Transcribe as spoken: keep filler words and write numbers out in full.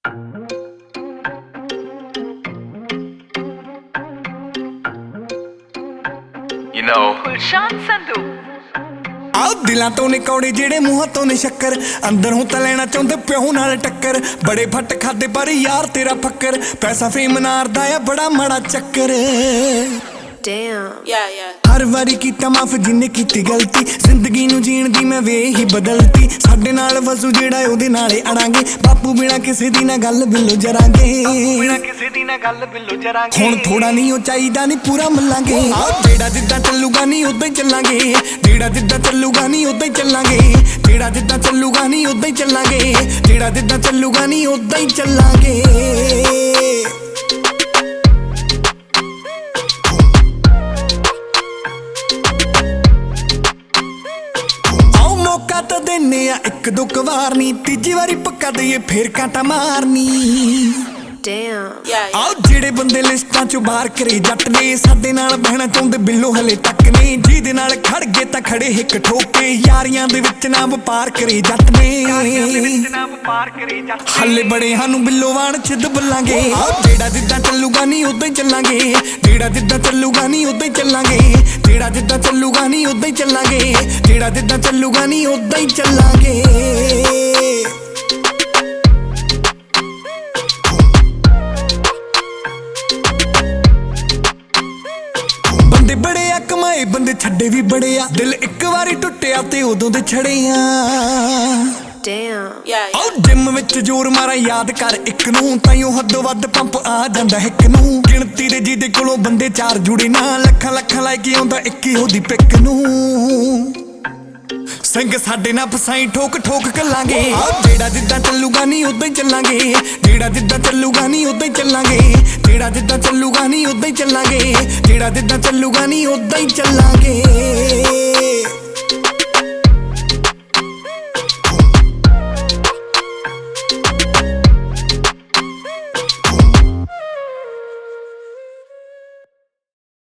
You know, Gulshan Sandhu ਆਹ ਦਿਲਾਂ ਤੋਂ ਨੇ ਕੌੜੇ ਜਿਹੜੇ ਮੂੰਹਾਂ ਤੋਂ ਨੇ ਸ਼ੱਕਰ ਅੰਦਰੋਂ ਤਾਂ ਲੈਣਾ ਚਾਹੁੰਦੇ ਪਿਓ ਨਾਲ ਟੱਕਰ ਬੜੇ ਫੱਟ ਖਾਦੇ ਪਰ ਯਾਰ ਤੇਰਾ ਫੱਕਰ ਪੈਸਾ ਫੇਮ ਨਾਰਦਾ ਆ ਬੜਾ ਮਾੜਾ ਚੱਕਰ Damn. Yeah, yeah. ਹਰ ਵਾਰੀ ਕੀਤਾ ਮਾਫ ਜਿੰਨੇ ਕੀਤੀ ਗਲਤੀ ਜ਼ਿੰਦਗੀ ਨੂੰ ਜੀਣ ਦੀ ਮੈਂ ਵੇ ਹੀ ਬਦਲਤੀ ਸਾਡੇ ਨਾਲ ਵਸੂ ਜਿਹੜਾ ਉਹਦੇ ਨਾਲੇ ਅੜਾਂਗੇ ਬਾਪੂ ਬਿਨਾ ਕਿਸੇ ਦੀ ਨਾ ਗੱਲ ਬਿੱਲੋ ਜਰਾਂਗੇ ਬਿਨਾ ਕਿਸੇ ਦੀ ਨਾ ਗੱਲ ਬਿੱਲੋ ਜਰਾਂਗੇ ਹੁਣ ਥੋੜਾ ਨਹੀਂ ਉਹ ਚਾਹੀਦਾ ਨਹੀਂ ਪੂਰਾ ਮੱਲਾਂਗੇ ਜਿਹੜਾ ਜਿੱਦਾਂ ਚੱਲੂਗਾ ਨਹੀਂ ਉਦਾਂ ਹੀ ਚੱਲਾਂਗੇ ਜਿਹੜਾ ਜਿੱਦਾਂ ਚੱਲੂਗਾ ਨਹੀਂ ਉਦਾਂ ਹੀ ਚੱਲਾਂਗੇ ਜਿਹੜਾ ਜਿੱਦਾਂ ਚੱਲੂਗਾ ਨਹੀਂ ਉਦਾਂ ਹੀ ਚੱਲਾਂਗੇ ਜਿਹੜਾ ਜਿੱਦਾਂ ਚੱਲੂਗਾ ਨਹੀਂ ਉਦਾਂ ਹੀ ਚੱਲਾਂਗੇ ਮੌਕਾ ਤਾਂ ਦੇਨੇ ਆ ਇੱਕ ਦੋ ਵਾਰ ਨੀ ਤੀਜੀ ਵਾਰੀ ਪੱਕਾ ਦਈਏ ਫੇਰ ਕਾਂਟਾ ਮਾਰਨੀ Damn. Yeah, ਆਹ ਜਿਹੜੇ ਬੰਦੇ ਲਿਸਟਾਂ ਚੋਂ ਬਾਹਰ ਕਰੇ ਜੱਟ ਨੇ ਸਾਡੇ ਨਾਲ ਬਹਿਣਾ ਚਾਹੁੰਦੇ ਬਿੱਲੋ ਹਲੇ ਤੱਕ ਨੇ ਜਿਹਦੇ ਨਾਲ ਖੜ ਗਏ ਤਾਂ ਖੜੇ ਹਿੱਕ ਠੋਕੇ ਯਾਰੀਆਂ ਦੇ ਵਿੱਚ ਨਾ ਵਪਾਰ ਕਰੇ ਜੱਟ ਨੇ ਹਲੇ ਬੜੇ ਸਾਨੂੰ ਬਿੱਲੋ ਵਾਣ ਛਿੱਦ ਬੱਲਾਂਗੇ ਜਿਹੜਾ ਜਿੱਦਾਂ ਚੱਲੂਗਾ ਨਹੀਂ ਉਦਾਂ ਹੀ ਚੱਲਾਂਗੇ ਜਿਹੜਾ ਜਿੱਦਾਂ ਚੱਲੂਗਾ ਨਹੀਂ ਉਦਾਂ ਹੀ ਚੱਲਾਂਗੇ ਜਿਹੜਾ ਜਿੱਦਾਂ ਚੱਲੂਗਾ ਨਹੀਂ ਉਦਾਂ ਹੀ ਚੱਲਾਂਗੇ ਜਿਹੜਾ ਜਿੱਦਾਂ ਚੱਲੂਗਾ ਨਹੀਂ ਉਦਾਂ ਹੀ ਚੱਲਾਂਗੇ ਬੰਦੇ ਬੜੇ ਆ ਕਮਾਏ ਬੰਦੇ ਛੱਡੇ ਵੀ ਬੜੇ ਆ ਦਿਲ ਇੱਕ ਵਾਰੀ ਟੁੱਟਿਆ ਤੇ ਉਦੋਂ ਦੇ ਛੜੇ ਆ Damn. Yeah, ਆਹ ਜਿਮ ਵਿੱਚ ਜ਼ੋਰ ਮਾਰਾ ਯਾਦ ਕਰ ਇੱਕ ਨੂੰ ਤਾਈਓ ਹੱਦੋਂ ਵੱਧ ਪੰਪ ਆ ਜਾਂਦਾ ਇੱਕ ਨੂੰ ਗਿਣਤੀ ਦੇ ਜਿਹਦੇ ਕੋਲੋਂ ਬੰਦੇ ਚਾਰ ਜੁੜੇ ਨਾ ਲੱਖਾਂ ਲੱਖਾਂ ਲੈ ਕੇ ਆਉਂਦਾ ਇੱਕ ਹੀ ਉਹਦੀ ਪਿੱਕ ਨੂੰ ਸਿੰਘ ਸਾਡੇ ਨਾਲ ਫਸਾਈ ਠੋਕ ਠੋਕ ਕੱਲਾਂਗੇ ਜਿਹੜਾ ਜਿੱਦਾਂ ਚੱਲੂਗਾ ਨਹੀਂ ਉਦਾਂ ਹੀ ਚੱਲਾਂਗੇ ਜਿਹੜਾ ਜਿੱਦਾਂ ਚੱਲੂਗਾ ਨਹੀਂ ਉਦਾਂ ਹੀ ਚੱਲਾਂਗੇ ਜਿਹੜਾ ਜਿੱਦਾਂ ਚੱਲੂਗਾ ਨਹੀਂ ਉਦਾਂ ਹੀ ਚੱਲਾਂਗੇ ਜਿਹੜਾ ਜਿੱਦਾਂ ਚੱਲੂਗਾ ਨਹੀਂ ਉਦਾਂ ਹੀ ਚੱਲਾਂਗੇ